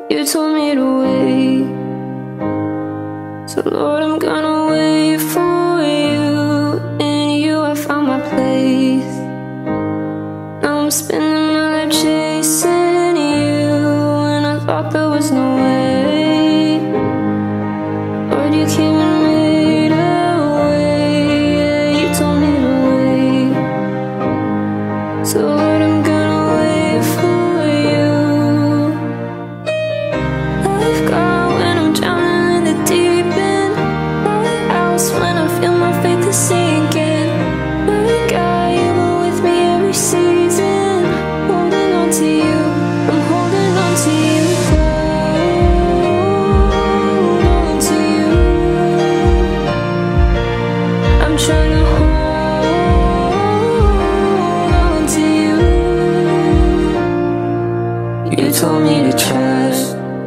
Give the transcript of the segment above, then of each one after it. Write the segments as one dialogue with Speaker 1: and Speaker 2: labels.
Speaker 1: You told me to wait, so Lord, I'm gonna wait for you. In you I found my place. Now I'm spending my life chasing you, and I thought there was no way. Lord, you came and made a way. Yeah, you told me to wait, so Lord, I'm gonna wait for you. I've got when I'm drowning in the deep end, lighthouse when I feel my faith is sinking. My God, you were with me every season. Holding on to you, I'm holding on to you. Hold on to you. I'm trying to hold on to you. You told me to trust,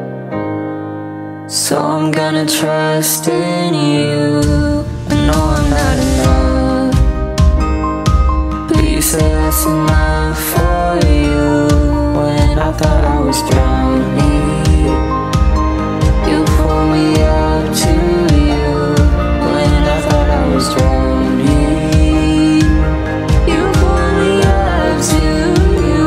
Speaker 1: so I'm gonna trust in you. I know I'm not enough, but you say that's enough for you. When I thought I was drowning, you pulled me up to you. When I thought I was drowning, you pulled me up to you.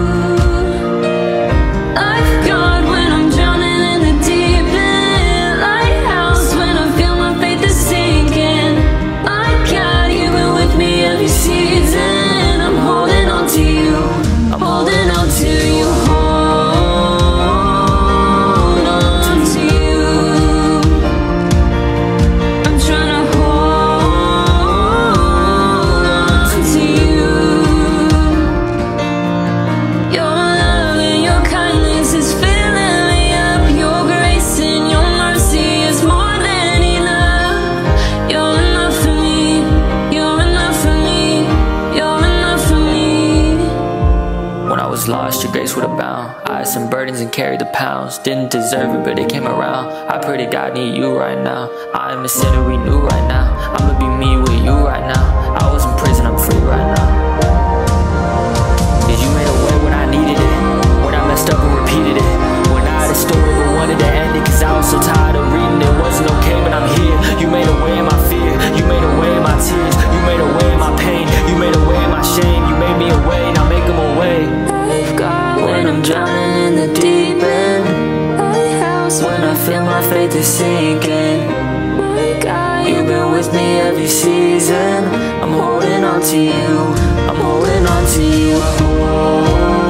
Speaker 1: I've got when I'm drowning in the deep end, lighthouse when I feel my faith is sinking. My God, you've been with me every season. I'm holding on to you, I'm holding on to you. Hold on to you. I'm trying to hold on to you. Your love and your kindness is filling me up. Your grace and your mercy is more than enough. You're enough for me, you're enough for me, you're enough for me. When I was lost, your grace would abound. I had some burdens and carried the pounds. Didn't deserve it, but it came around. I pray to God, need you right now. I am a sinner, renew right now. I'ma be me with you right now. I was in prison, I'm free right now. Cause you made a way when I needed it, when I messed up and repeated it, when I had a story but wanted to end it. Cause I was so tired of reading it. Wasn't okay, but I'm here. You made a way in my fear, you made a way in my tears, you made a way in my pain, you made a way in my shame. You made me a way, now make them a way. I've got when I'm drowning in the deep end, lighthouse when I feel my faith is sinking. My God, you've been with me every season. I'm holding on to you, I'm holding on to you.